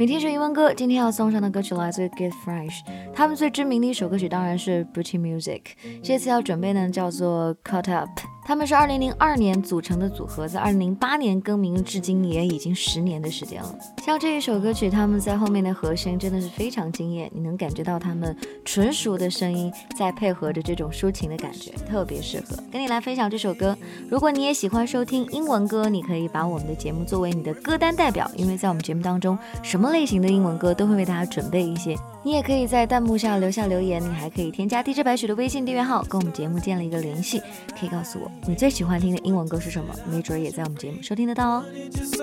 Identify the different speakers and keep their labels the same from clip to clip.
Speaker 1: 每天学英文歌，今天要送上的歌曲来自 Get Fresh， 他们最知名的一首歌曲当然是 Booty Music， 这次要准备呢叫做 Caught Up， 他们是2002年组成的组合，在2008年更名，至今也已经10年的时间了。像这一首歌曲，他们在后面的和声真的是非常惊艳，你能感觉到他们纯熟的声音，再配合着这种抒情的感觉，特别适合跟你来分享这首歌。如果你也喜欢收听英文歌，你可以把我们的节目作为你的歌单代表，因为在我们节目当中，什么类型的英文歌都会为大家准备一些。你也可以在弹幕下留下留言，你还可以添加 DJ 白雪的微信订阅号，跟我们节目建立一个联系，可以告诉我你最喜欢听的英文歌是什么，没准也在我们节目收听得到哦。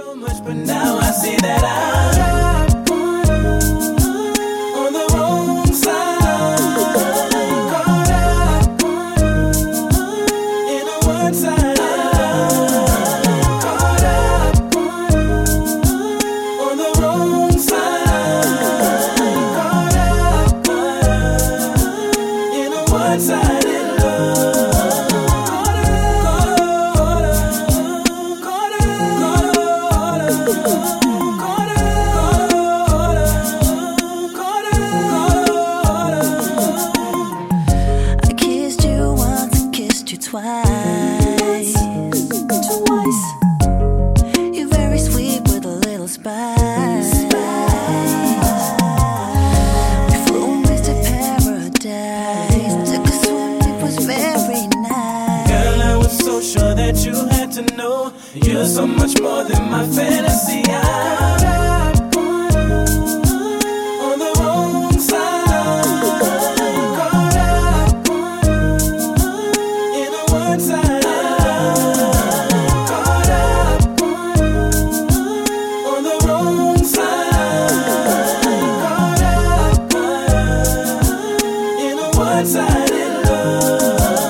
Speaker 2: You're so much more than my fantasy. I'm on the wrong side, caught up in a one side, caught up on the wrong side, caught up in a one side in love.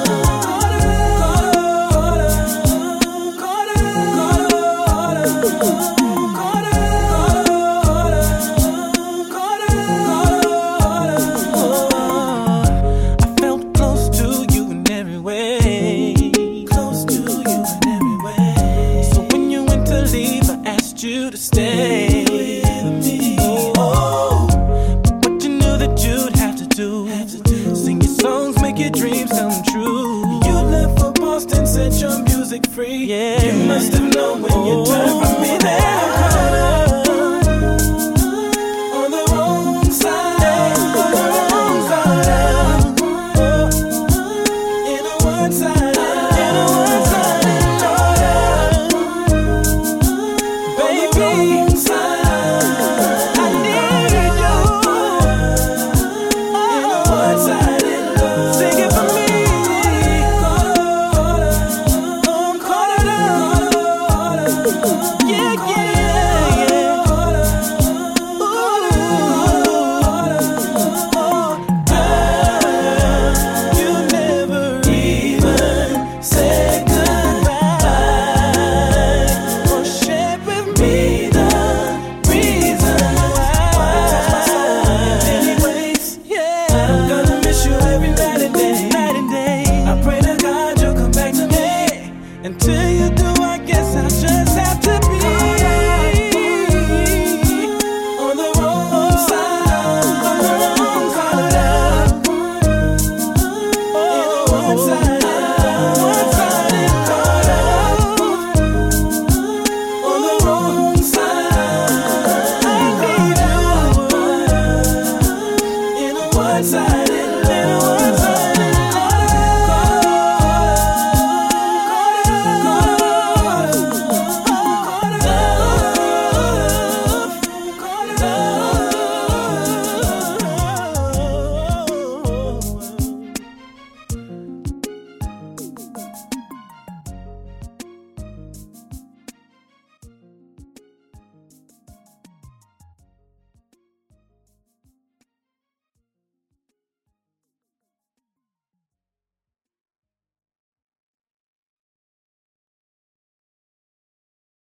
Speaker 2: You to stay with me, oh, but you knew that you'd have to do sing your songs, make your dreams come true. You left for Boston, set your music free. Yeah, you must have known when you turned